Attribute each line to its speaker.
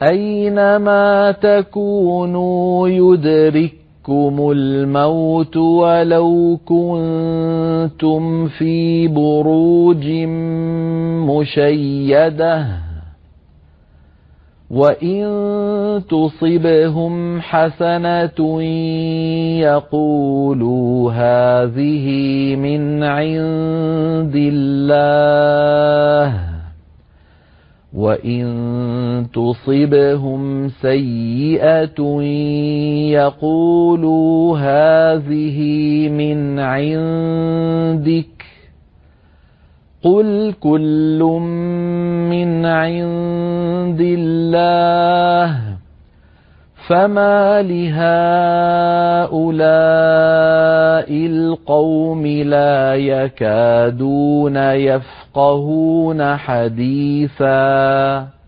Speaker 1: أينما تكونوا يدرككم الموت ولو كنتم في بروج مشيدة وإن تصبهم حسنة يقولوا هذه من عند الله وإن تصبهم سيئة يقولوا هذه من عندك قل كل من عند الله فما لهؤلاء القوم لا يكادون يفقهون حديثا